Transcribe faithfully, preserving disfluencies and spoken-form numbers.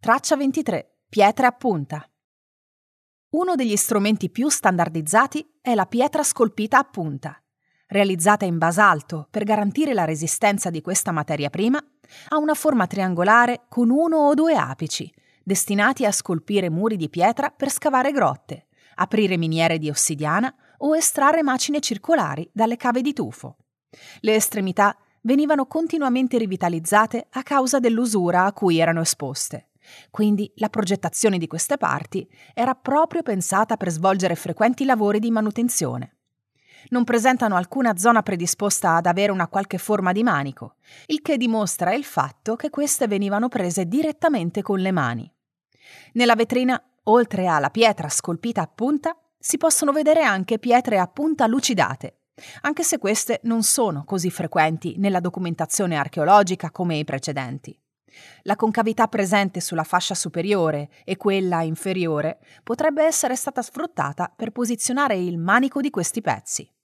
Traccia ventitré. Pietre a punta. Uno degli strumenti più standardizzati è la pietra scolpita a punta. Realizzata in basalto per garantire la resistenza di questa materia prima, ha una forma triangolare con uno o due apici, destinati a scolpire muri di pietra per scavare grotte, aprire miniere di ossidiana o estrarre macine circolari dalle cave di tufo. Le estremità venivano continuamente rivitalizzate a causa dell'usura a cui erano esposte. Quindi la progettazione di queste parti era proprio pensata per svolgere frequenti lavori di manutenzione. Non presentano alcuna zona predisposta ad avere una qualche forma di manico, il che dimostra il fatto che queste venivano prese direttamente con le mani. Nella vetrina, oltre alla pietra scolpita a punta, si possono vedere anche pietre a punta lucidate, anche se queste non sono così frequenti nella documentazione archeologica come i precedenti. La concavità presente sulla fascia superiore e quella inferiore potrebbe essere stata sfruttata per posizionare il manico di questi pezzi.